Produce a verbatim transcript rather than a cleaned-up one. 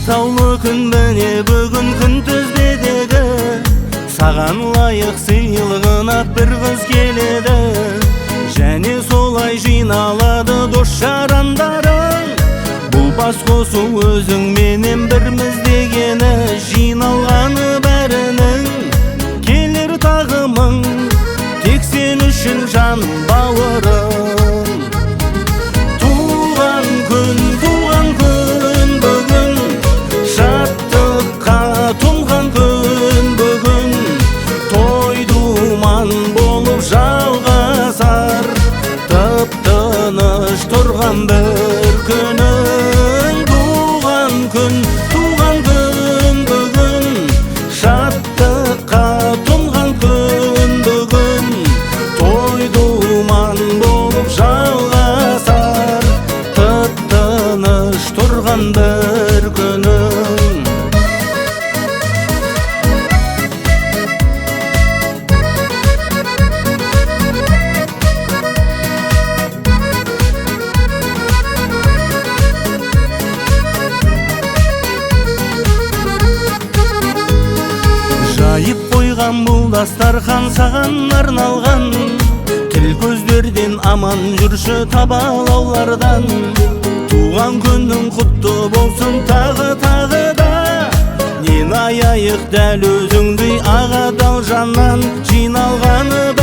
атаулы күн міне бүгін күнтізбедегі, саған лайық сыйлығына бір қыз келеді. Және солай жиналады дос жарандарың, бұл бас қосу өзің менен бірміз дегені. Жиналғаны бәрінің келер тағымың, тек сен үшін жан бауырым. Туған күн, туған күн бүгін, шаттыққа толған күн бүгін, той думан болып жалғасар, тып-тыныш тұрған бір күнің. Туған күн, туған күн бүгін, шаттыққа толған күн бүгін, той думан болып жалғасар, тып-тыныш тұрған бір күнің. Жайып қойған бұл дастархан саған арналған, тіл көздерден аман жүрші табалаулардан. Туған күнің құтты болсын тағы тағы да, нені аяйық дәл өзіңдей ақ адал жаннан. Жиналғаны